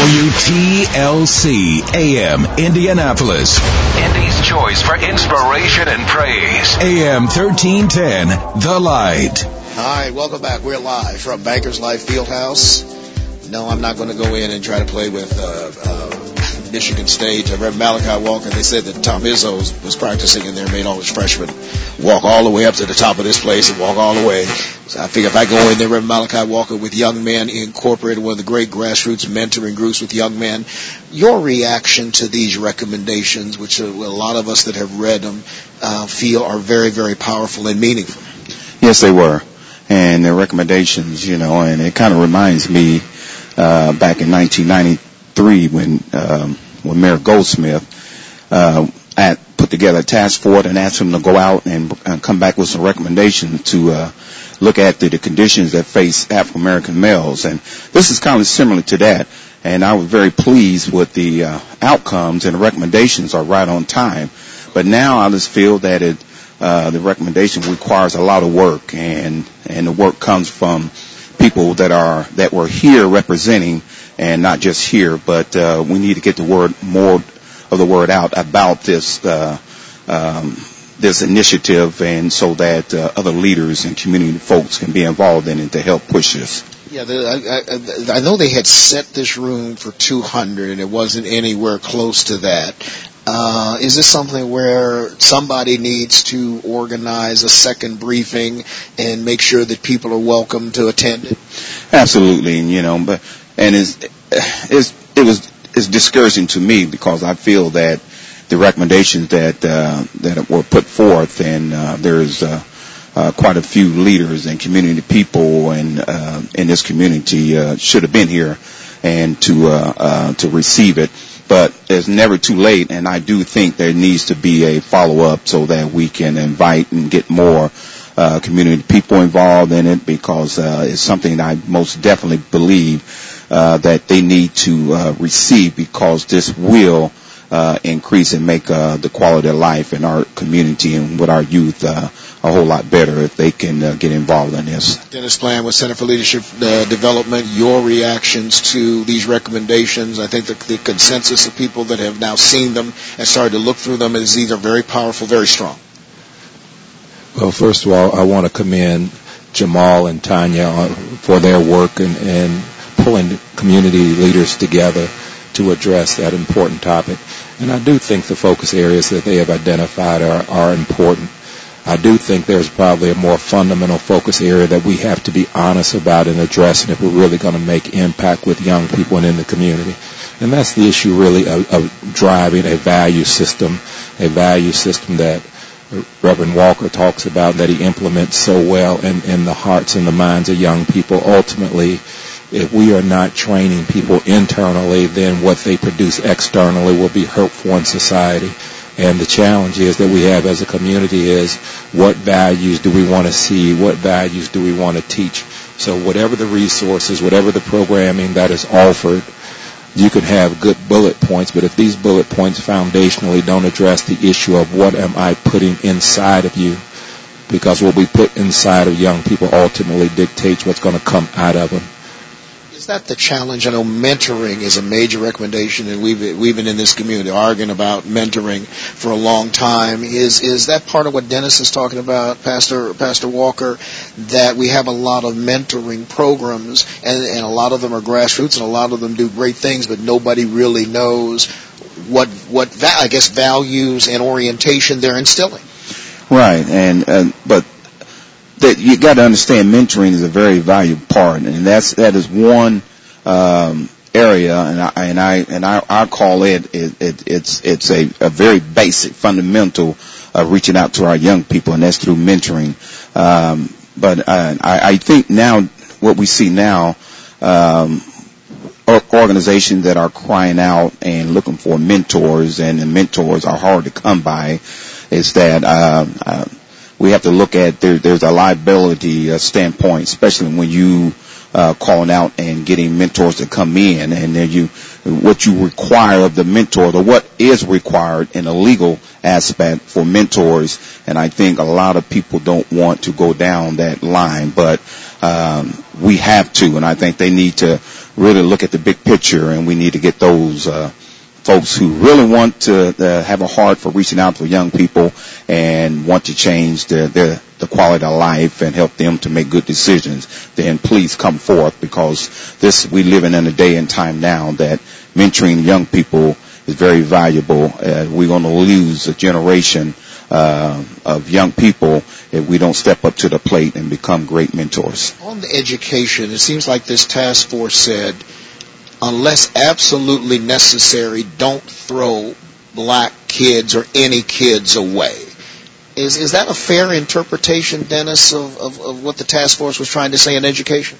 WTLC AM Indianapolis. Indy's choice for inspiration and praise. AM 1310, The Light. All right, welcome back. We're live from Bankers Life Fieldhouse. No, I'm not going to go in and try to play with Michigan State. I read Malachi Walker. They said that Tom Izzo was practicing in there, made all his freshmen walk all the way up to the top of this place and walk all the way. So I figure if I go in there, Reverend Malachi Walker with Young Men Incorporated, one of the great grassroots mentoring groups with young men, your reaction to these recommendations, which a lot of us that have read them feel are very, very powerful and meaningful. Yes, they were. And their recommendations, and it kind of reminds me back in 1993 when Mayor Goldsmith put together a task force and asked them to go out and come back with some recommendations to look at the conditions that face African American males. And this is kind of similar to that. And I was very pleased with the outcomes, and the recommendations are right on time. But now I just feel that the recommendation requires a lot of work, and the work comes from people that were here representing, and not just here, but we need to get more of the word out about this initiative, and so that other leaders and community folks can be involved in it to help push this. Yeah, I know they had set this room for 200, and it wasn't anywhere close to that. Is this something where somebody needs to organize a second briefing and make sure that people are welcome to attend it? Absolutely, it's discouraging to me, because I feel that the recommendations that were put forth, and there's quite a few leaders and community people and in this community should have been here and to receive it. But it's never too late, and I do think there needs to be a follow-up so that we can invite and get more community people involved in it, because it's something I most definitely believe that they need to receive, because this will increase and make the quality of life in our community and with our youth a whole lot better if they can get involved in this. Dennis Bland with Center for Leadership Development, your reactions to these recommendations. I think the consensus of people that have now seen them and started to look through them is these are very powerful, very strong. Well, first of all, I want to commend Jamal and Tanya for their work and pulling community leaders together to address that important topic. And I do think the focus areas that they have identified are important. I do think there's probably a more fundamental focus area that we have to be honest about and addressing if we're really going to make impact with young people and in the community. And that's the issue really of driving a value system that Reverend Walker talks about, that he implements so well in the hearts and the minds of young people. Ultimately, if we are not training people internally, then what they produce externally will be hurtful in society. And the challenge is that we have as a community is, what values do we want to see? What values do we want to teach? So whatever the resources, whatever the programming that is offered, you can have good bullet points, but if these bullet points foundationally don't address the issue of what am I putting inside of you, because what we put inside of young people ultimately dictates what's going to come out of them. Is that the challenge? I know mentoring is a major recommendation, and we've been in this community arguing about mentoring for a long time. Is that part of what Dennis is talking about, Pastor Walker, that we have a lot of mentoring programs, and a lot of them are grassroots, and a lot of them do great things, but nobody really knows what values and orientation they're instilling? Right, but that you got to understand, mentoring is a very valuable part, and that is one area, and I call it's a very basic, fundamental reaching out to our young people, and that's through mentoring. But I think now what we see now, organizations that are crying out and looking for mentors, and the mentors are hard to come by, is that we have to look at there's a liability standpoint, especially when you calling out and getting mentors to come in, and then what you require of the mentor, or what is required in a legal aspect for mentors. And I think a lot of people don't want to go down that line, but we have to, and I think they need to really look at the big picture, and we need to get those folks who really want to have a heart for reaching out to young people and want to change the quality of life and help them to make good decisions, then please come forth, because we living in a day and time now that mentoring young people is very valuable. We're going to lose a generation of young people if we don't step up to the plate and become great mentors. On the education, it seems like this task force said, unless absolutely necessary, don't throw black kids or any kids away. Is that a fair interpretation, Dennis, of what the task force was trying to say in education?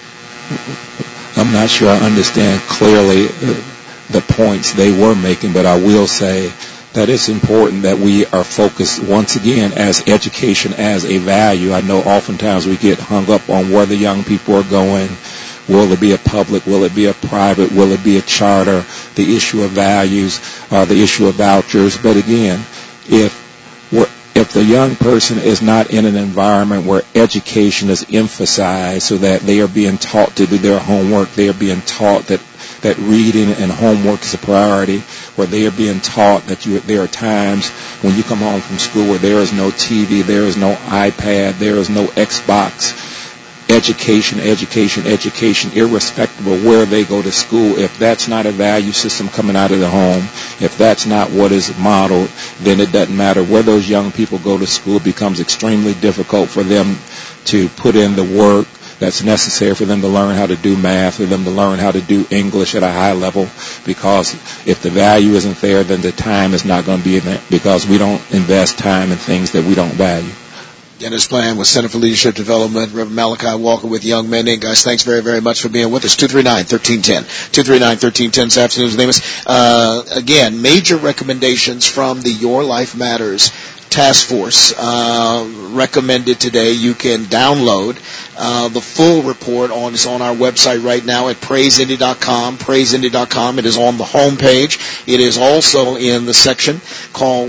I'm not sure I understand clearly the points they were making, but I will say that it's important that we are focused once again as education as a value. I know oftentimes we get hung up on where the young people are going. Will it be a public? Will it be a private? Will it be a charter? The issue of values, the issue of vouchers. But again, if the young person is not in an environment where education is emphasized so that they are being taught to do their homework, they are being taught that reading and homework is a priority, where they are being taught that there are times when you come home from school where there is no TV, there is no iPad, there is no Xbox. Education, irrespective of where they go to school. If that's not a value system coming out of the home, if that's not what is modeled, then it doesn't matter where those young people go to school. It becomes extremely difficult for them to put in the work that's necessary for them to learn how to do math, for them to learn how to do English at a high level, because if the value isn't there, then the time is not going to be in there, because we don't invest time in things that we don't value. Dennis Bland with Center for Leadership Development, Reverend Malachi Walker with Young Men. And guys, thanks very, very much for being with us. 239-1310. 239-1310 this afternoon's name is. Again, major recommendations from the Your Life Matters Task Force recommended today. You can download the full report it's on our website right now at praiseindy.com. Praiseindy.com. It is on the home page. It is also in the section called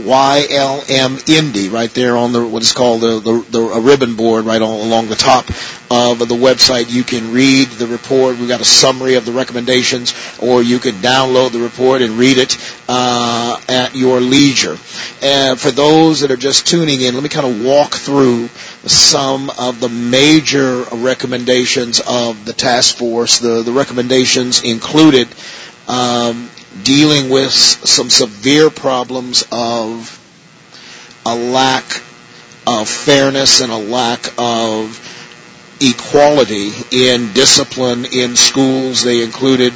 YLM Indy, right there on what is called the ribbon board right along the top of the website. You can read the report. We've got a summary of the recommendations, or you can download the report and read it at your leisure. And for those that are just tuning in, let me kind of walk through some of the major recommendations of the task force. The recommendations included dealing with some severe problems of a lack of fairness and a lack of equality in discipline in schools. They included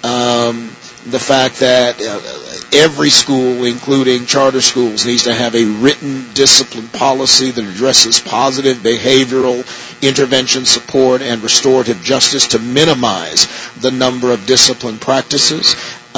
the fact that every school, including charter schools, needs to have a written discipline policy that addresses positive behavioral intervention support and restorative justice to minimize the number of discipline practices.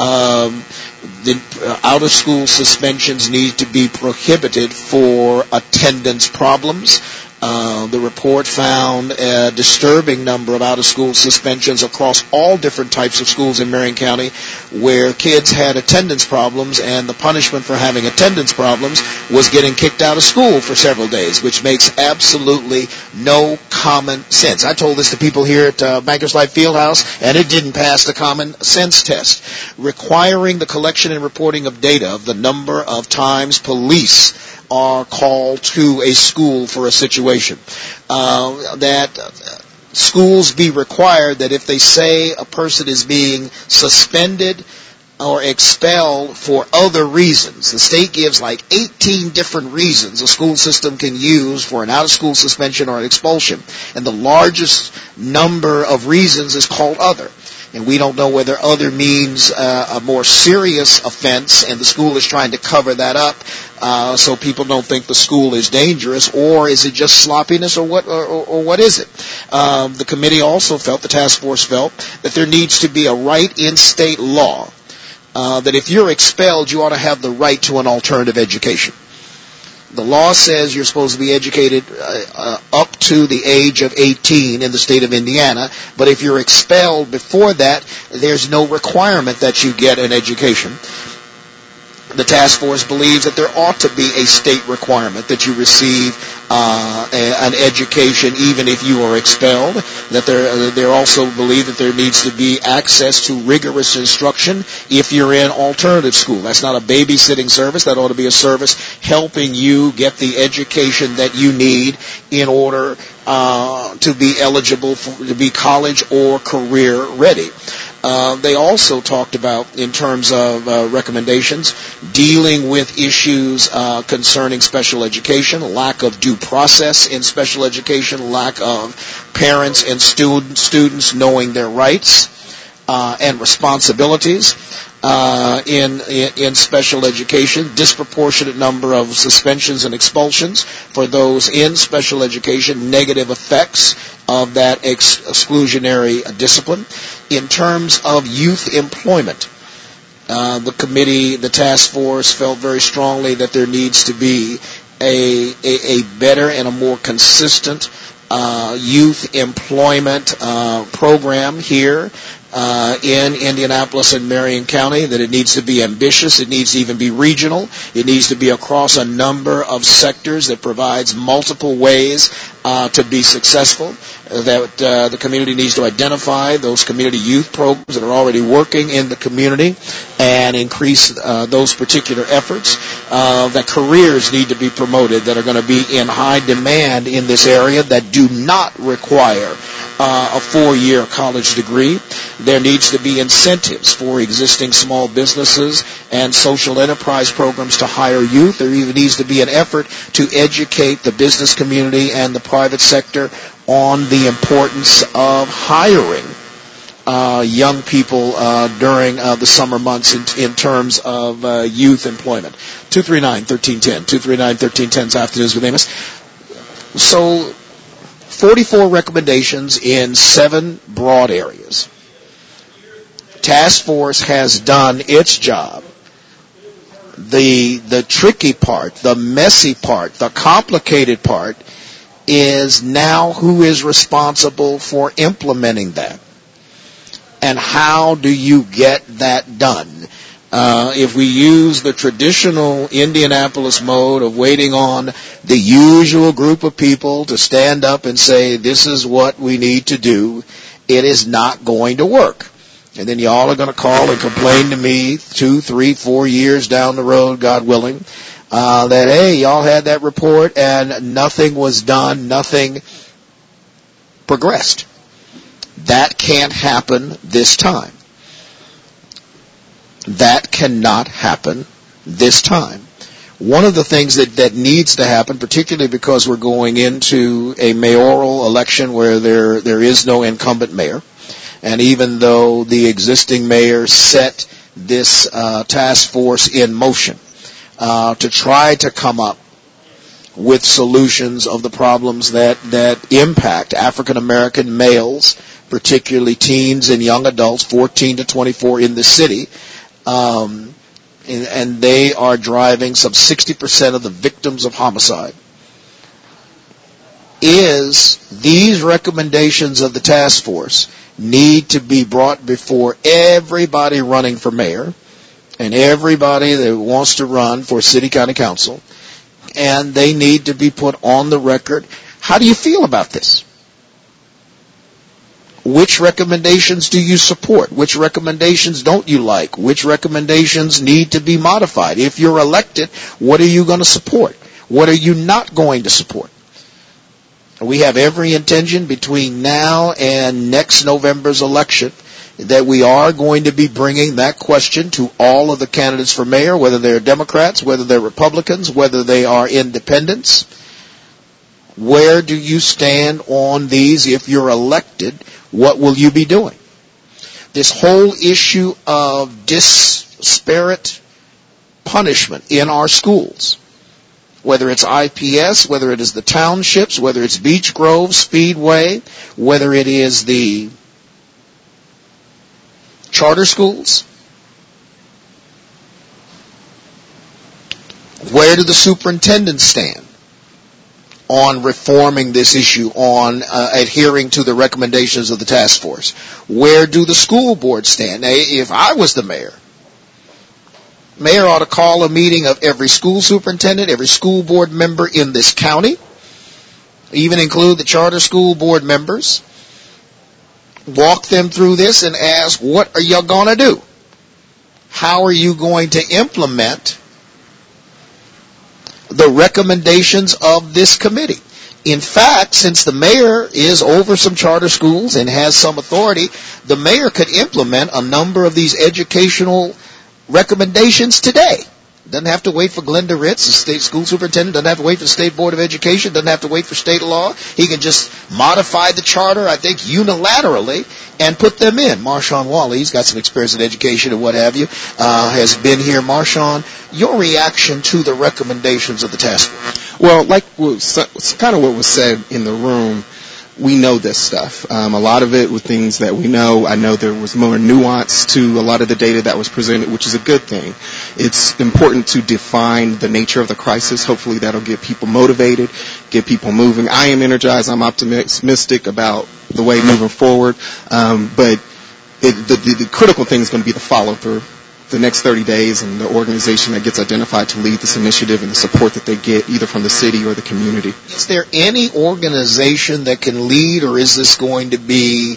The out-of-school suspensions need to be prohibited for attendance problems. The report found a disturbing number of out-of-school suspensions across all different types of schools in Marion County where kids had attendance problems, and the punishment for having attendance problems was getting kicked out of school for several days, which makes absolutely no common sense. I told this to people here at Bankers Life Fieldhouse, and it didn't pass the common sense test. Requiring the collection and reporting of data of the number of times police are called to a school for a situation. That schools be required that if they say a person is being suspended or expelled for other reasons, the state gives like 18 different reasons a school system can use for an out-of-school suspension or an expulsion, and the largest number of reasons is called other. And we don't know whether other means a more serious offense, and the school is trying to cover that up so people don't think the school is dangerous, or is it just sloppiness, or what is it? The committee also felt, the task force felt, that there needs to be a right in state law that if you're expelled, you ought to have the right to an alternative education. The law says you're supposed to be educated up to the age of 18 in the state of Indiana, but if you're expelled before that, there's no requirement that you get an education. The task force believes that there ought to be a state requirement that you receive an education even if you are expelled. That they also believe that there needs to be access to rigorous instruction if you're in alternative school. That's not a babysitting service. That ought to be a service helping you get the education that you need in order to be eligible to be college or career ready. They also talked about, in terms of recommendations, dealing with issues concerning special education, lack of due process in special education, lack of parents and students knowing their rights and responsibilities in special education, disproportionate number of suspensions and expulsions for those in special education, negative effects of that exclusionary discipline. In terms of youth employment, the committee, the task force, felt very strongly that there needs to be a better and a more consistent youth employment program here in Indianapolis and Marion County, that it needs to be ambitious, it needs to even be regional, it needs to be across a number of sectors that provides multiple ways to be successful, that the community needs to identify those community youth programs that are already working in the community and increase those particular efforts, that careers need to be promoted that are going to be in high demand in this area that do not require a 4-year college degree. There needs to be incentives for existing small businesses and social enterprise programs to hire youth. There even needs to be an effort to educate the business community and the private sector on the importance of hiring young people during the summer months in terms of youth employment. 239-1310. 239-1310 is Afternoons with Amos. So 44 recommendations in 7 broad areas. Task force has done its job. The tricky part, the messy part, the complicated part is now who is responsible for implementing that. And how do you get that done? If we use the traditional Indianapolis mode of waiting on the usual group of people to stand up and say, this is what we need to do, it is not going to work. And then y'all are going to call and complain to me 2, 3, 4 years down the road, God willing, that, hey, y'all had that report and nothing was done, nothing progressed. That can't happen this time. That cannot happen this time. One of the things that needs to happen, particularly because we're going into a mayoral election where there is no incumbent mayor, and even though the existing mayor set this task force in motion to try to come up with solutions of the problems that impact African American males, particularly teens and young adults, 14 to 24 in the city, and they are driving some 60% of the victims of homicide. Is these recommendations of the task force need to be brought before everybody running for mayor and everybody that wants to run for city county council, and they need to be put on the record. How do you feel about this? Which recommendations do you support? Which recommendations don't you like? Which recommendations need to be modified? If you're elected, what are you going to support? What are you not going to support? We have every intention between now and next November's election that we are going to be bringing that question to all of the candidates for mayor, whether they're Democrats, whether they're Republicans, whether they are independents. Where do you stand on these? If you're elected, what will you be doing? This whole issue of disparate punishment in our schools, whether it's IPS, whether it is the townships, whether it's Beech Grove, Speedway, whether it is the charter schools, where do the superintendents stand on reforming this issue, on adhering to the recommendations of the task force? Where do the school boards stand? Now, if I was the mayor, Mayor ought to call a meeting of every school superintendent, every school board member in this county, even include the charter school board members, walk them through this and ask, what are y'all going to do? How are you going to implement the recommendations of this committee? In fact, since the mayor is over some charter schools and has some authority, the mayor could implement a number of these educational recommendations today. Doesn't have to wait for Glenda Ritz, the state school superintendent. Doesn't have to wait for the State Board of Education. Doesn't have to wait for state law. He can just modify the charter, I think, unilaterally and put them in. Marshawn Wally, he's got some experience in education and what have you, has been here. Marshawn, your reaction to the recommendations of the task force? Well, like kind of what was said in the room, we know this stuff. A lot of it were things that we know. I know there was more nuance to a lot of the data that was presented, which is a good thing. It's important to define the nature of the crisis. Hopefully that'll get people motivated, get people moving. I am energized. I'm optimistic about the way moving forward. But the critical thing is going to be the follow-through. The next 30 days and the organization that gets identified to lead this initiative and the support that they get either from the city or the community. Is there any organization that can lead, or is this going to be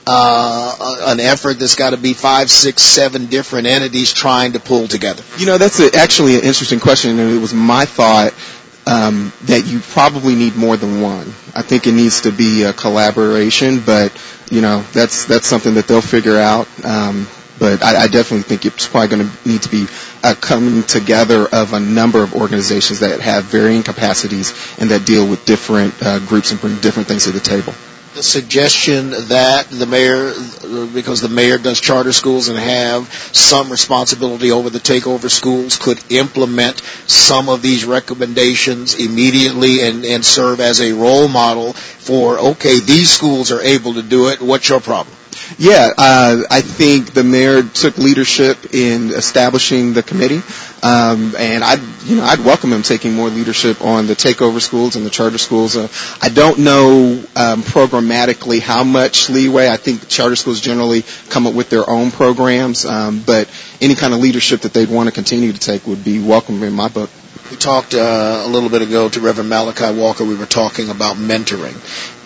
an effort that's got to be 5, 6, 7 different entities trying to pull together? You know, that's actually an interesting question, and it was my thought that you probably need more than one. I think it needs to be a collaboration, but, you know, that's something that they'll figure out. But I definitely think it's probably going to need to be a coming together of a number of organizations that have varying capacities and that deal with different groups and bring different things to the table. The suggestion that the mayor, because the mayor does charter schools and have some responsibility over the takeover schools, could implement some of these recommendations immediately and serve as a role model for, okay, these schools are able to do it. What's your problem? Yeah, I think the mayor took leadership in establishing the committee, and I'd welcome him taking more leadership on the takeover schools and the charter schools. I don't know programmatically how much leeway. I think charter schools generally come up with their own programs, but any kind of leadership that they'd want to continue to take would be welcome in my book. We talked a little bit ago to Reverend Malachi Walker. We were talking about mentoring,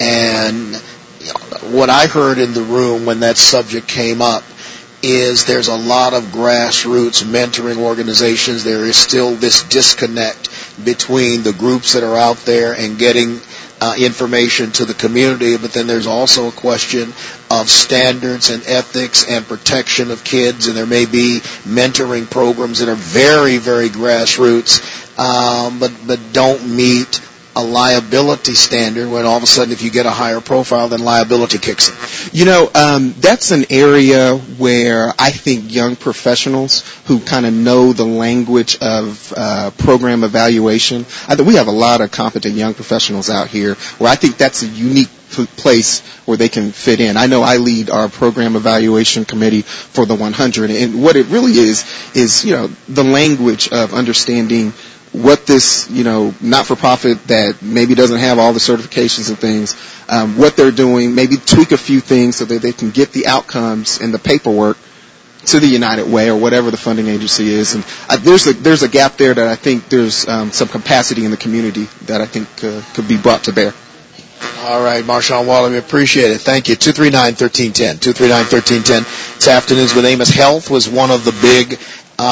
and what I heard in the room when that subject came up is there's a lot of grassroots mentoring organizations. There is still this disconnect between the groups that are out there and getting information to the community, but then there's also a question of standards and ethics and protection of kids, and there may be mentoring programs that are very, very grassroots, but don't meet a liability standard when all of a sudden if you get a higher profile, then liability kicks in. You know, that's an area where I think young professionals who kind of know the language of program evaluation, I think we have a lot of competent young professionals out here where I think that's a unique place where they can fit in. I know I lead our program evaluation committee for the 100, and what it really is, you know, the language of understanding what this, you know, not-for-profit that maybe doesn't have all the certifications and things, what they're doing, maybe tweak a few things so that they can get the outcomes and the paperwork to the United Way or whatever the funding agency is. And there's a gap there that I think there's some capacity in the community that I think could be brought to bear. All right, Marshawn Waller, we appreciate it. Thank you. 239-1310. 239-1310. This afternoon's with Amos. Health was one of the big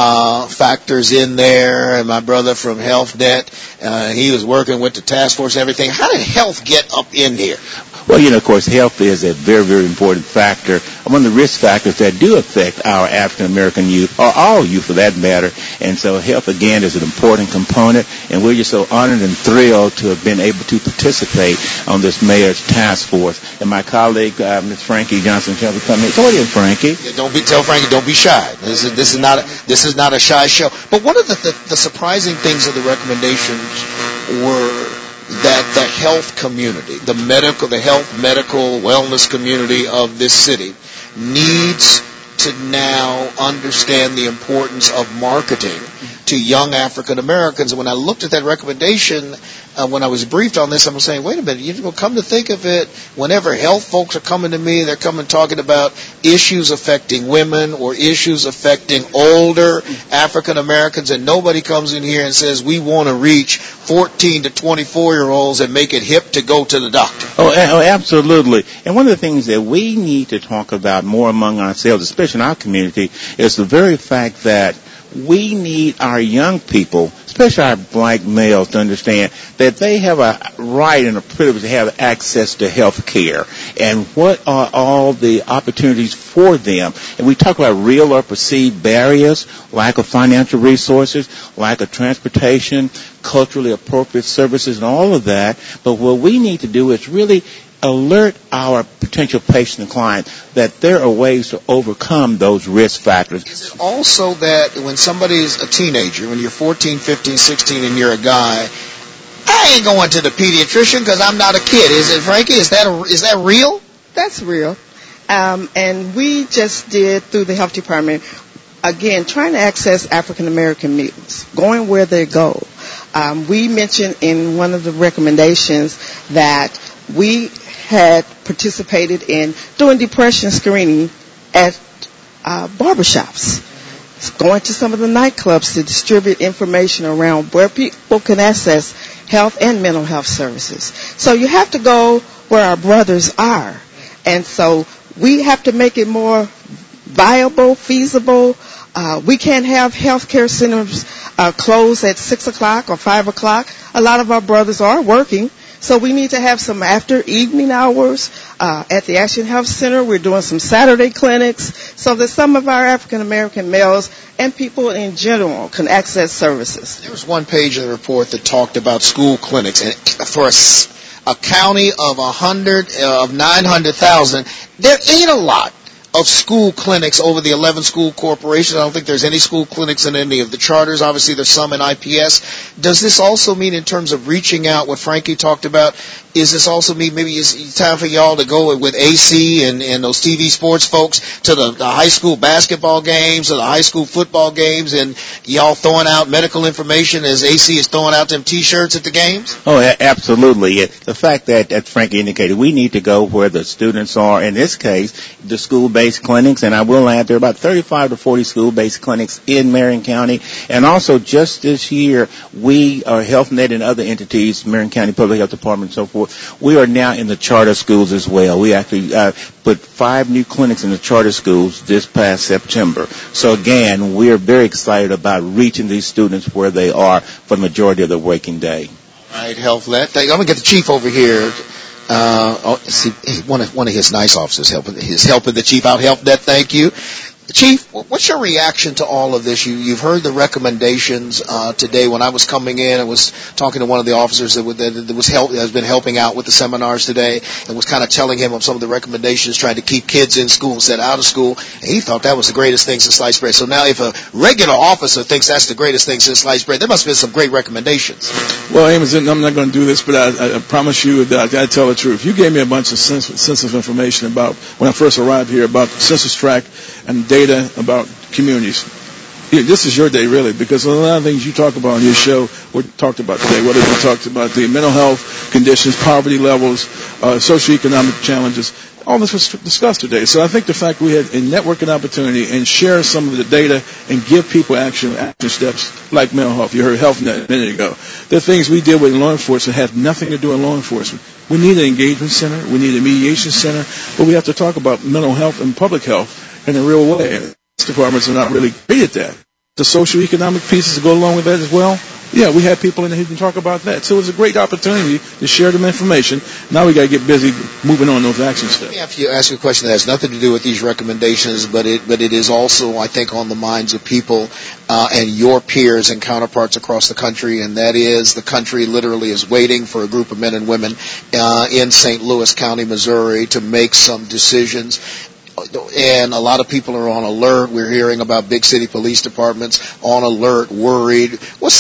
factors in there, and my brother from HealthNet, he was working with the task force and everything. How did health get up in here? Well, you know, of course, health is a very, very important factor. One of the risk factors that do affect our African-American youth, or all youth for that matter. And so health, again, is an important component, and we're just so honored and thrilled to have been able to participate on this mayor's task force. And my colleague, Ms. Frankie Johnson, shall be coming in. Go ahead, Frankie. Yeah, tell Frankie, don't be shy. This is not a shy show. But one of the surprising things of the recommendations were that the health community, the health, medical, wellness community of this city needs to now understand the importance of marketing to young African Americans. And when I looked at that recommendation, when I was briefed on this, I'm saying, wait a minute, you know, come to think of it, whenever health folks are coming to me, they're coming talking about issues affecting women or issues affecting older African Americans, and nobody comes in here and says we want to reach 14 to 24-year-olds and make it hip to go to the doctor. Oh, absolutely. And one of the things that we need to talk about more among ourselves, especially in our community, is the very fact that we need our young people, especially our black males, to understand that they have a right and a privilege to have access to health care. And what are all the opportunities for them? And we talk about real or perceived barriers, lack of financial resources, lack of transportation, culturally appropriate services, and all of that. But what we need to do is really alert our potential patient and client that there are ways to overcome those risk factors. Is it also that when somebody's a teenager, when you're 14, 15, 16, and you're a guy, I ain't going to the pediatrician because I'm not a kid. Is it, Frankie? Is that real? That's real. And we just did, through the health department, again, trying to access African American males, going where they go. We mentioned in one of the recommendations that we had participated in doing depression screening at barbershops, going to some of the nightclubs to distribute information around where people can access health and mental health services. So you have to go where our brothers are. And so we have to make it more viable, feasible. We can't have health care centers close at 6 o'clock or 5 o'clock. A lot of our brothers are working. So we need to have some after evening hours. At the Action Health Center, we're doing some Saturday clinics so that some of our African American males and people in general can access services. There was one page of the report that talked about school clinics, and for a county of 900,000, there ain't a lot of school clinics over the 11 school corporations. I don't think there's any school clinics in any of the charters. Obviously, there's some in IPS. Does this also mean, in terms of reaching out, what Frankie talked about, is this also mean maybe it's time for y'all to go with AC and those TV sports folks to the high school basketball games or the high school football games, and y'all throwing out medical information as AC is throwing out them T-shirts at the games? Oh, absolutely. The fact that Frankie indicated, we need to go where the students are. In this case, the school-based clinics, and I will add there are about 35 to 40 school-based clinics in Marion County. And also, just this year, we are HealthNet and other entities, Marion County Public Health Department and so forth, we are now in the charter schools as well. We actually put 5 new clinics in the charter schools this past September. So again, we are very excited about reaching these students where they are for the majority of the working day. All right, HealthNet. I'm going to get the chief over here. See, one of his nice officers helping the chief out. HealthNet, thank you. Chief, what's your reaction to all of this? You've heard the recommendations today. When I was coming in, I was talking to one of the officers that has been helping out with the seminars today, and was kind of telling him of some of the recommendations, trying to keep kids in school instead of out of school. And he thought that was the greatest thing since sliced bread. So now, if a regular officer thinks that's the greatest thing since sliced bread, there must have been some great recommendations. Well, Amos, I'm not going to do this, but I promise you that I tell the truth. You gave me a bunch of sensitive information about when I first arrived here about the census tract and data about communities. Yeah, this is your day, really, because a lot of things you talk about on your show were talked about today. Whether we talked about the mental health conditions, poverty levels, socioeconomic challenges, all this was discussed today. So I think the fact we had a networking opportunity and share some of the data and give people action steps like mental health. You heard HealthNet a minute ago. There are things we did with law enforcement that have nothing to do with law enforcement. We need an engagement center. We need a mediation center. But we have to talk about mental health and public health in a real way. Departments are not really great at that. The socioeconomic pieces that go along with that as well. Yeah, we have people in there who can talk about that. So it's a great opportunity to share them information. Now we got to get busy moving on those action steps. Let me ask you a question that has nothing to do with these recommendations, but it is also, I think, on the minds of people and your peers and counterparts across the country, and that is the country literally is waiting for a group of men and women in St. Louis County, Missouri, to make some decisions. And a lot of people are on alert. We're hearing about big city police departments on alert, worried. What's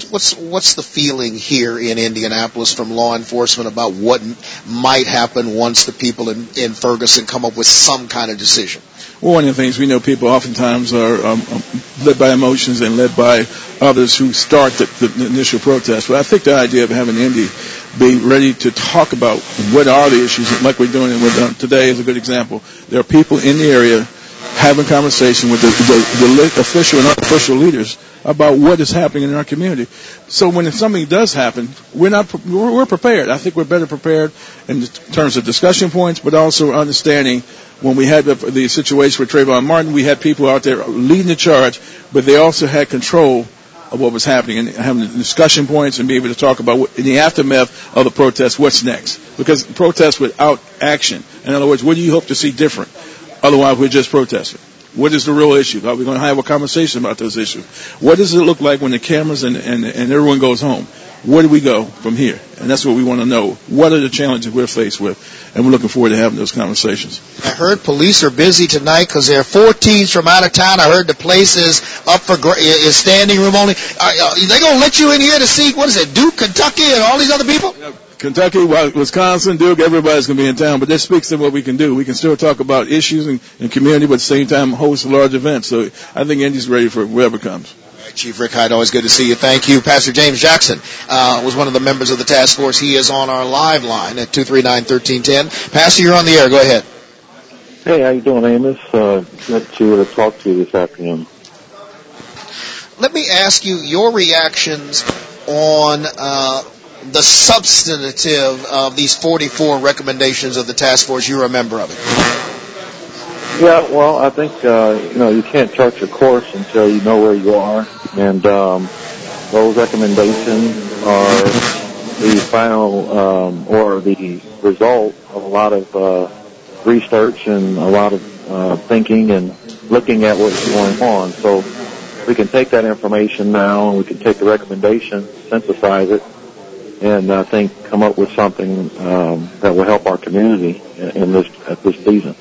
the feeling here in Indianapolis from law enforcement about what might happen once the people in Ferguson come up with some kind of decision? Well, one of the things we know, people oftentimes are led by emotions and led by others who start the initial protest. But I think the idea of having Indy be ready to talk about what are the issues, like we're doing with today is a good example. There are people in the area having conversation with the official and unofficial leaders about what is happening in our community. So when something does happen, we're prepared. I think we're better prepared in terms of discussion points, but also understanding when we had the situation with Trayvon Martin, we had people out there leading the charge, but they also had control of what was happening and having discussion points and be able to talk about in the aftermath of the protest, what's next. Because protest without action, in other words, what do you hope to see different? Otherwise, we're just protesting. What is the real issue? Are we going to have a conversation about those issues? What does it look like when the cameras and everyone goes home? Where do we go from here? And that's what we want to know. What are the challenges we're faced with? And we're looking forward to having those conversations. I heard police are busy tonight because there are 4 teams from out of town. I heard the place is up for is standing room only. Are they going to let you in here to see, what is it, Duke, Kentucky, and all these other people? Kentucky, Wisconsin, Duke, everybody's going to be in town, but that speaks to what we can do. We can still talk about issues and community, but at the same time host large events. So I think Indy's ready for whatever comes. All right, Chief Rick Hyde, always good to see you. Thank you. Pastor James Jackson was one of the members of the task force. He is on our live line at 239-1310. Pastor, you're on the air. Go ahead. Hey, how you doing, Amos? Good to talk to you this afternoon. Let me ask you your reactions on the substantive of these 44 recommendations of the task force. You're a member of it. Yeah, well, I think, you can't chart your course until you know where you are. And those recommendations are the final or the result of a lot of research and a lot of thinking and looking at what's going on. So we can take that information now and we can take the recommendation, synthesize it, and I think come up with something that will help our community at this season.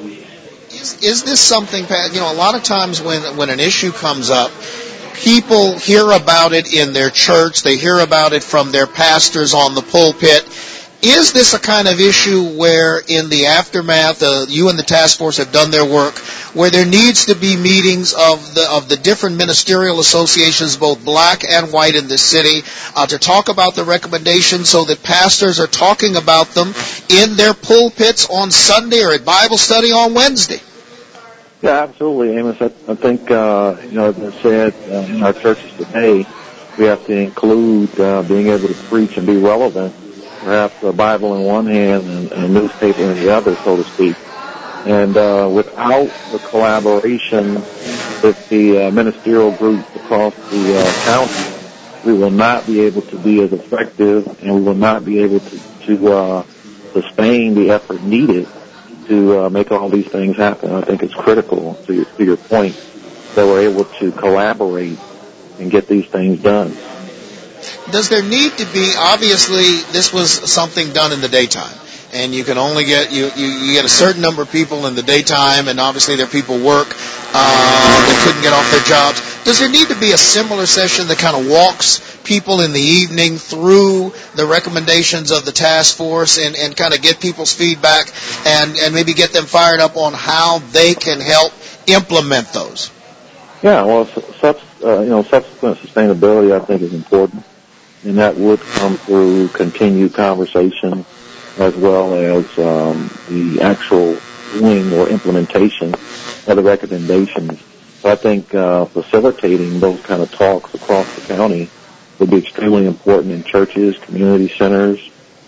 Is this something, Pat? A lot of times when an issue comes up, people hear about it in their church. They hear about it from their pastors on the pulpit. Is this a kind of issue where in the aftermath, you and the task force have done their work, where there needs to be meetings of the different ministerial associations, both black and white in this city, to talk about the recommendations so that pastors are talking about them in their pulpits on Sunday or at Bible study on Wednesday? Yeah, absolutely, Amos. I think, as I said, in our churches today, we have to include being able to preach and be relevant. Perhaps a Bible in one hand and a newspaper in the other, so to speak. And without the collaboration with the ministerial groups across the county, we will not be able to be as effective, and we will not be able to sustain the effort needed to make all these things happen. I think it's critical, to your point, that we're able to collaborate and get these things done. Does there need to be, obviously, this was something done in the daytime, and you can only get, you get a certain number of people in the daytime, and obviously their people work, that couldn't get off their jobs. Does there need to be a similar session that kind of walks people in the evening through the recommendations of the task force and kind of get people's feedback and maybe get them fired up on how they can help implement those? Yeah, well, subsequent sustainability, I think, is important, and that would come through continued conversation as well as the actual doing or implementation of the recommendations. So I think facilitating those kind of talks across the county would be extremely important in churches, community centers,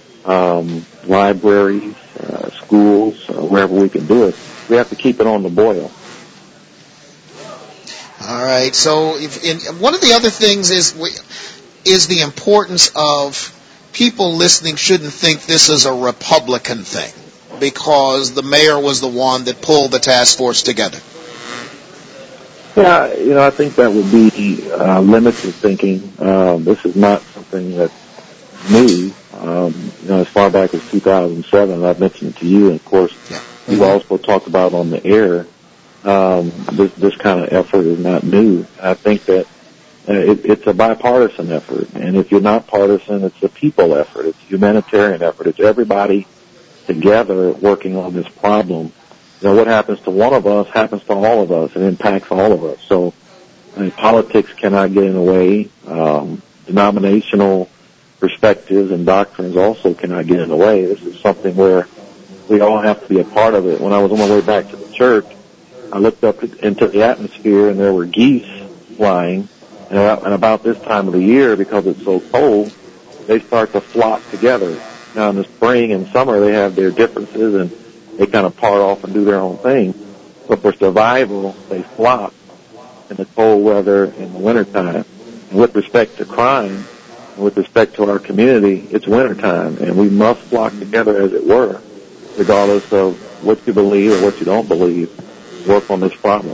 libraries, schools, wherever we can do it. We have to keep it on the boil. All right. So one of the other things is the importance of people listening shouldn't think this is a Republican thing because the mayor was the one that pulled the task force together. Yeah, I think that would be limited thinking. This is not something that's new. As far back as 2007, I've mentioned it to you, and of course, you've also talked about on the air. This kind of effort is not new. I think that it's a bipartisan effort, and if you're not partisan, it's a people effort. It's a humanitarian effort. It's everybody together working on this problem. What happens to one of us happens to all of us. It impacts all of us. So Politics cannot get in the way. Denominational perspectives and doctrines also cannot get in the way. This is something where we all have to be a part of it. When I was on my way back to the church, I looked up into the atmosphere, and there were geese flying. And about this time of the year, because it's so cold, they start to flock together. Now in the spring and summer, they have their differences, and they kind of part off and do their own thing. But for survival, they flock in the cold weather in the wintertime. And with respect to crime, and with respect to our community, it's wintertime, and we must flock together, as it were, regardless of what you believe or what you don't believe, work on this problem.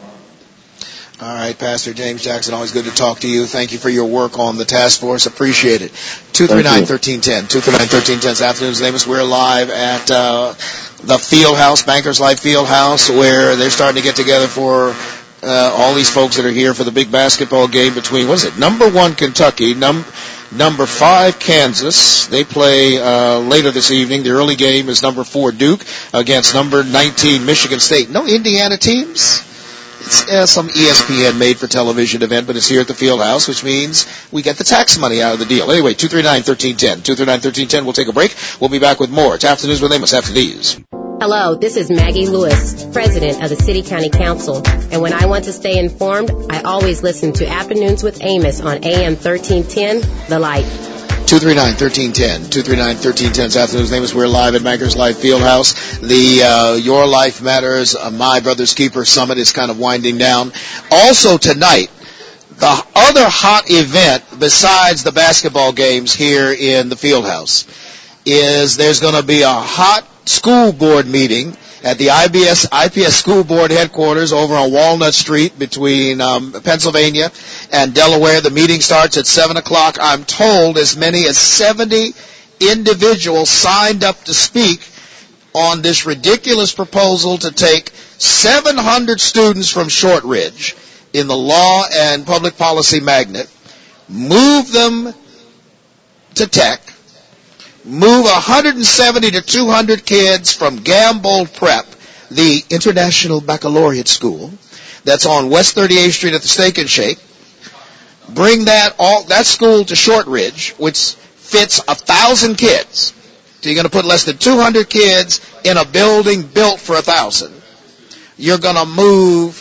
All right, Pastor James Jackson, always good to talk to you. Thank you for your work on the task force. Appreciate it. 239-1310. 239-1310 this afternoon's name is we're live at the Field House, Bankers Life Field House, where they're starting to get together for all these folks that are here for the big basketball game between, what is it, number 1 Kentucky, number 5 Kansas. They play later this evening. The early game is number 4 Duke against number 19 Michigan State. No Indiana teams? It's some ESPN made-for-television event, but it's here at the Field House, which means we get the tax money out of the deal. Anyway, 239-1310. 239-1310. We'll take a break. We'll be back with more. It's Afternoons with Amos after these. Hello, this is Maggie Lewis, President of the City County Council. And when I want to stay informed, I always listen to Afternoons with Amos on AM 1310, The Light. 239-1310. 239-1310 this afternoon's name is we're live at Bankers Life Fieldhouse. The Your Life Matters My Brother's Keeper Summit is kind of winding down. Also tonight, the other hot event besides the basketball games here in the Fieldhouse is there's going to be a hot school board meeting at the IPS School Board headquarters over on Walnut Street between Pennsylvania and Delaware. The meeting starts at 7 o'clock. I'm told as many as 70 individuals signed up to speak on this ridiculous proposal to take 700 students from Shortridge in the law and public policy magnet, move them to Tech, move 170 to 200 kids from Gambold Prep, the International Baccalaureate School, that's on West 38th Street at the Steak and Shake, bring that school to Shortridge, which fits 1,000 kids. So you're going to put less than 200 kids in a building built for 1,000. You're going to move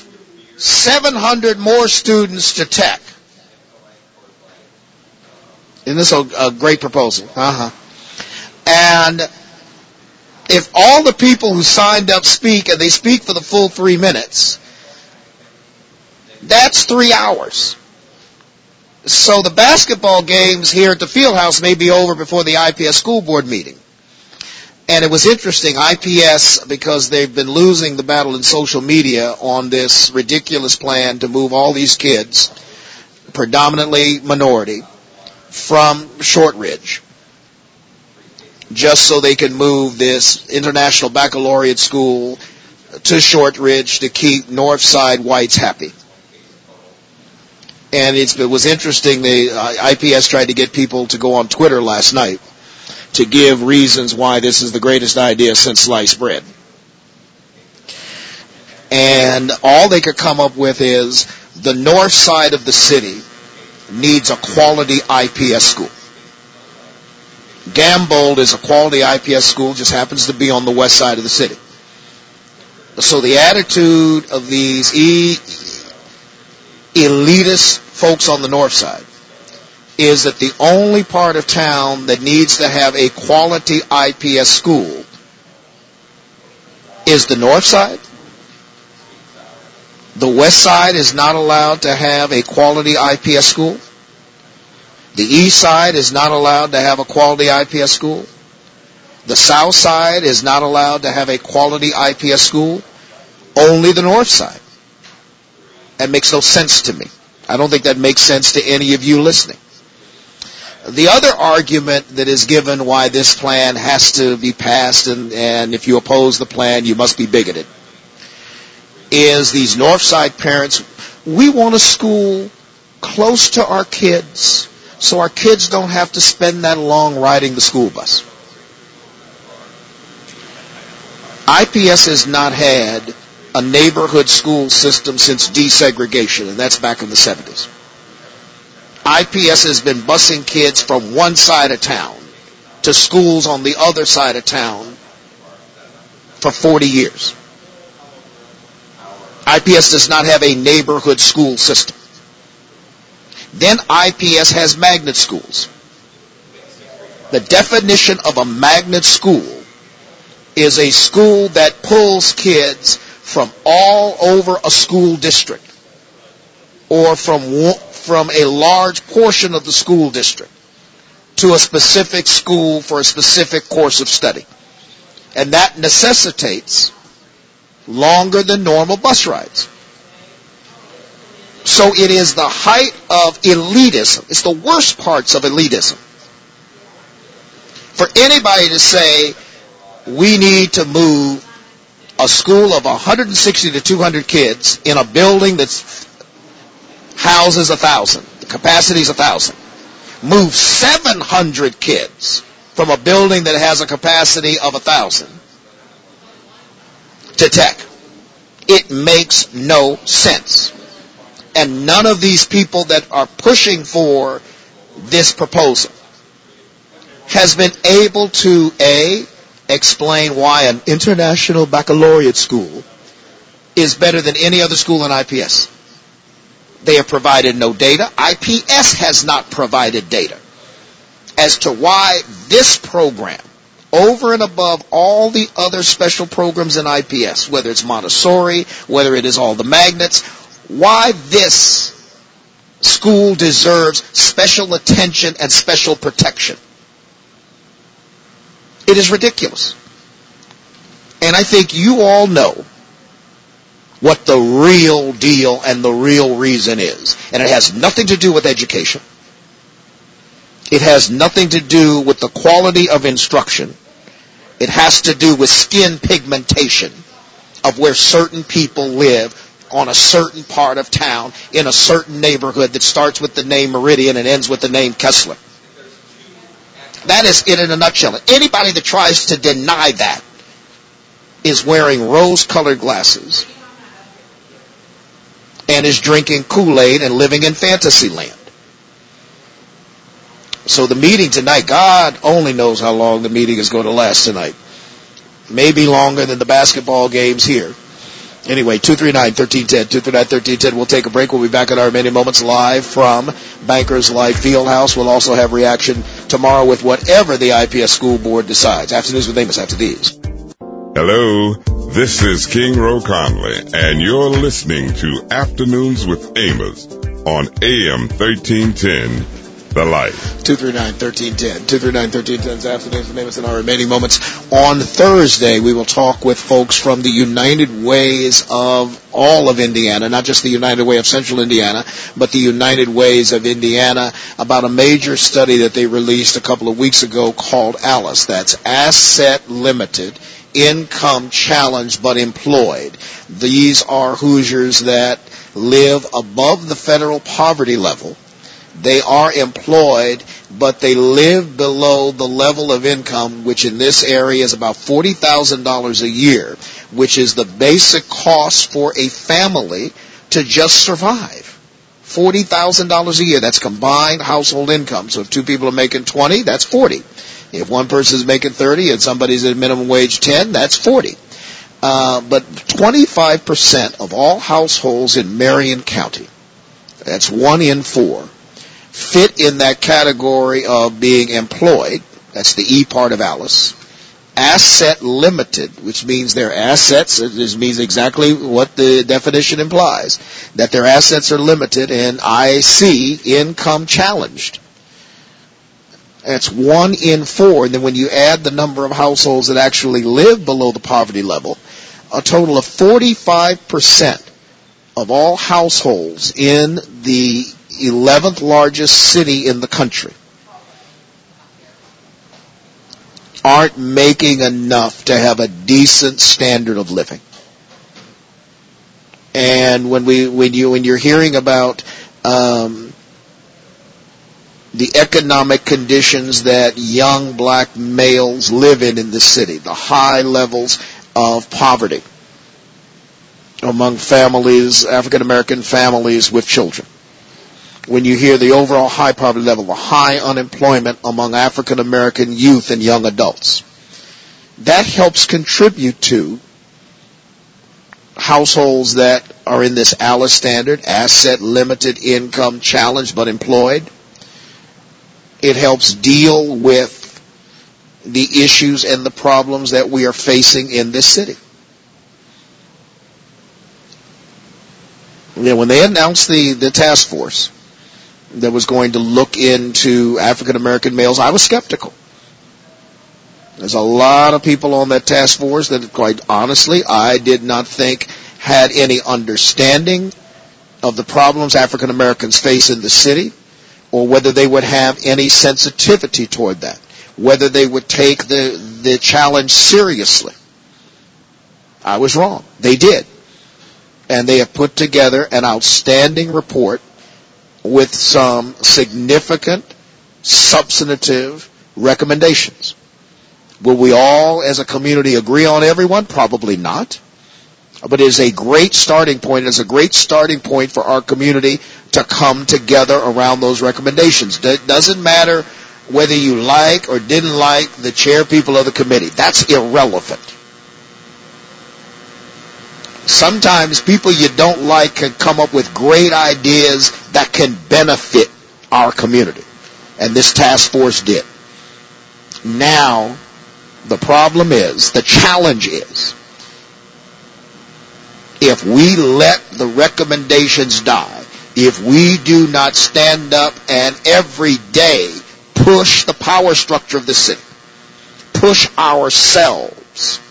700 more students to Tech. Isn't this a great proposal? And if all the people who signed up speak, and they speak for the full 3 minutes, that's 3 hours. So the basketball games here at the Fieldhouse may be over before the IPS school board meeting. And it was interesting, IPS, because they've been losing the battle in social media on this ridiculous plan to move all these kids, predominantly minority, from Shortridge, just so they can move this International Baccalaureate School to Shortridge to keep Northside whites happy. And it was interesting, the IPS tried to get people to go on Twitter last night to give reasons why this is the greatest idea since sliced bread. And all they could come up with is the north side of the city needs a quality IPS school. Gambold is a quality IPS school, just happens to be on the west side of the city. So the attitude of these elitist folks on the north side is that the only part of town that needs to have a quality IPS school is the north side. The west side is not allowed to have a quality IPS school. The east side is not allowed to have a quality IPS school. The south side is not allowed to have a quality IPS school. Only the north side. That makes no sense to me. I don't think that makes sense to any of you listening. The other argument that is given why this plan has to be passed, and if you oppose the plan, you must be bigoted, is these north side parents, we want a school close to our kids so our kids don't have to spend that long riding the school bus. IPS has not had a neighborhood school system since desegregation, and that's back in the 70s. IPS has been busing kids from one side of town to schools on the other side of town for 40 years. IPS does not have a neighborhood school system. Then IPS has magnet schools. The definition of a magnet school is a school that pulls kids from all over a school district or from a large portion of the school district to a specific school for a specific course of study. And that necessitates longer than normal bus rides. So it is the height of elitism. It's the worst parts of elitism. For anybody to say, we need to move a school of 160 to 200 kids in a building that houses 1,000. The capacity is 1,000. Move 700 kids from a building that has a capacity of 1,000 to tech. It makes no sense. And none of these people that are pushing for this proposal has been able to, A, explain why an international baccalaureate school is better than any other school in IPS. They have provided no data. IPS has not provided data as to why this program, over and above all the other special programs in IPS, whether it's Montessori, whether it is all the magnets, why this school deserves special attention and special protection. It is ridiculous. And I think you all know what the real deal and the real reason is. And it has nothing to do with education. It has nothing to do with the quality of instruction. It has to do with skin pigmentation of where certain people live on a certain part of town in a certain neighborhood that starts with the name Meridian and ends with the name Kessler. That is it in a nutshell. Anybody that tries to deny that is wearing rose-colored glasses and is drinking Kool-Aid and living in fantasy land. So the meeting tonight, God only knows how long the meeting is going to last tonight. Maybe longer than the basketball games here. Anyway, 239-1310, 239-1310. We'll take a break. We'll be back in our remaining moments live from Bankers Life Fieldhouse. We'll also have reaction tomorrow with whatever the IPS school board decides. Afternoons with Amos after these. Hello, this is King Roe Conley, and you're listening to Afternoons with Amos on AM 1310. The Light. 239-1310. 239-1310's Afternoons with Amos in our remaining moments. On Thursday, we will talk with folks from the United Ways of all of Indiana, not just the United Way of Central Indiana, but the United Ways of Indiana, about a major study that they released a couple of weeks ago called ALICE. That's Asset Limited, Income Challenged but Employed. These are Hoosiers that live above the federal poverty level. They are employed, but they live below the level of income, which in this area is about $40,000 a year, which is the basic cost for a family to just survive. $40,000 a year. That's combined household income. So if two people are making 20, that's 40. If one person is making 30 and somebody's at minimum wage 10, that's 40. But 25% of all households in Marion County, that's 1 in 4, fit in that category of being employed. That's the E part of ALICE. Asset limited, which means their assets, this means exactly what the definition implies, that their assets are limited, and IC, income challenged. That's 1 in 4, and then when you add the number of households that actually live below the poverty level, a total of 45% of all households in the 11th largest city in the country aren't making enough to have a decent standard of living. And when you're hearing about the economic conditions that young black males live in the city, the high levels of poverty, among families, African American families with children. When you hear the overall high poverty level, the high unemployment among African American youth and young adults, that helps contribute to households that are in this ALICE standard, asset limited income challenged but employed. It helps deal with the issues and the problems that we are facing in this city. When they announced the task force that was going to look into African American males, I was skeptical. There's a lot of people on that task force that, quite honestly, I did not think had any understanding of the problems African Americans face in the city, or whether they would have any sensitivity toward that, whether they would take the challenge seriously. I was wrong. They did. And they have put together an outstanding report with some significant, substantive recommendations. Will we all, as a community, agree on everyone? Probably not. But it is a great starting point. It is a great starting point for our community to come together around those recommendations. It doesn't matter whether you like or didn't like the chair people of the committee. That's irrelevant. Sometimes people you don't like can come up with great ideas that can benefit our community. And this task force did. Now, the problem is, the challenge is, if we let the recommendations die, if we do not stand up and every day push the power structure of the city, push ourselves,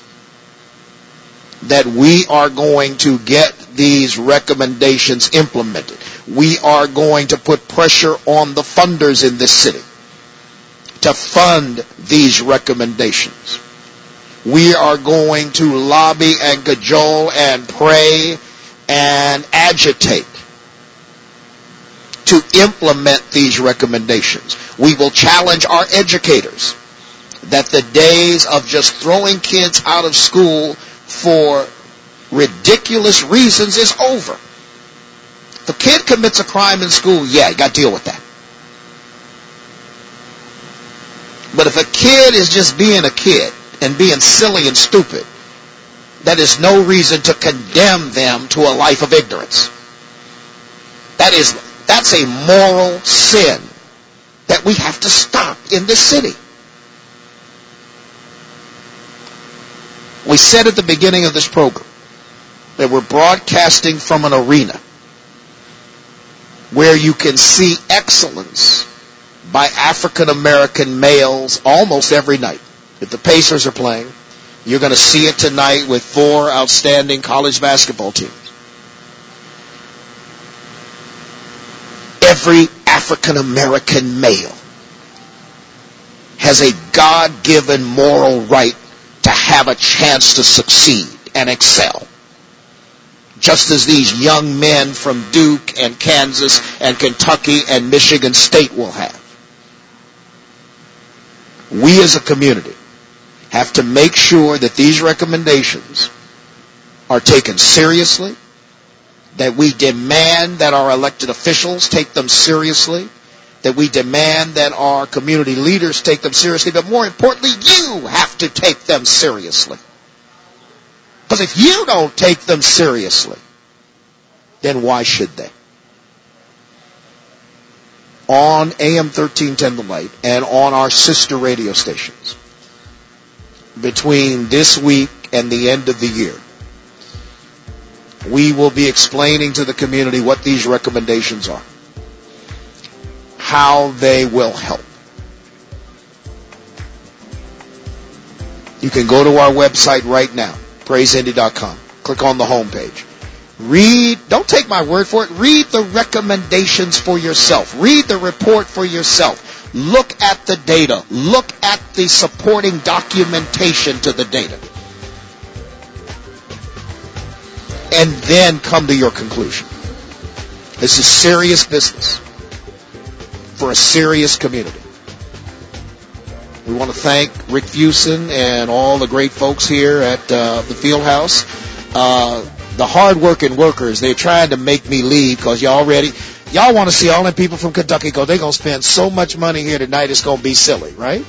that we are going to get these recommendations implemented. We are going to put pressure on the funders in this city to fund these recommendations. We are going to lobby and cajole and pray and agitate to implement these recommendations. We will challenge our educators that the days of just throwing kids out of school for ridiculous reasons is over. If a kid commits a crime in school, yeah, you got to deal with that. But if a kid is just being a kid and being silly and stupid, that is no reason to condemn them to a life of ignorance. That's a moral sin that we have to stop in this city. We said at the beginning of this program that we're broadcasting from an arena where you can see excellence by African American males almost every night. If the Pacers are playing, you're going to see it tonight with 4 outstanding college basketball teams. Every African American male has a God-given moral right to have a chance to succeed and excel. Just as these young men from Duke and Kansas and Kentucky and Michigan State will have. We as a community have to make sure that these recommendations are taken seriously, that we demand that our elected officials take them seriously, that we demand that our community leaders take them seriously, but more importantly, you have to take them seriously. Because if you don't take them seriously, then why should they? On AM 1310 The Light and on our sister radio stations, between this week and the end of the year, we will be explaining to the community what these recommendations are, how they will help. You can go to our website right now, praiseindy.com. Click on the homepage. Read, don't take my word for it, read the recommendations for yourself. Read the report for yourself. Look at the data. Look at the supporting documentation to the data. And then come to your conclusion. This is serious business for a serious community. We want to thank Rick Fuson and all the great folks here at the Field House. the hard-working workers, they're trying to make me leave because y'all want to see all the people from Kentucky because they're going to spend so much money here tonight it's going to be silly, right?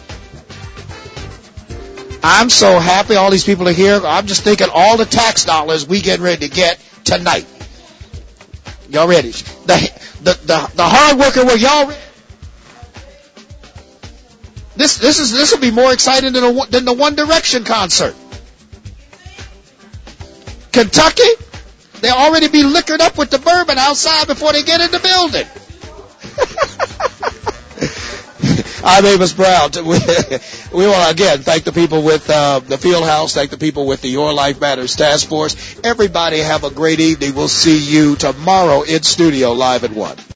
I'm so happy all these people are here. I'm just thinking all the tax dollars we getting ready to get tonight. Y'all ready? The hard-working work, y'all ready? This will be more exciting than the One Direction concert. Kentucky, they'll already be liquored up with the bourbon outside before they get in the building. I'm Amos Brown. We want to, again, thank the people with the Field House, thank the people with the Your Life Matters Task Force. Everybody have a great evening. We'll see you tomorrow in studio live at 1.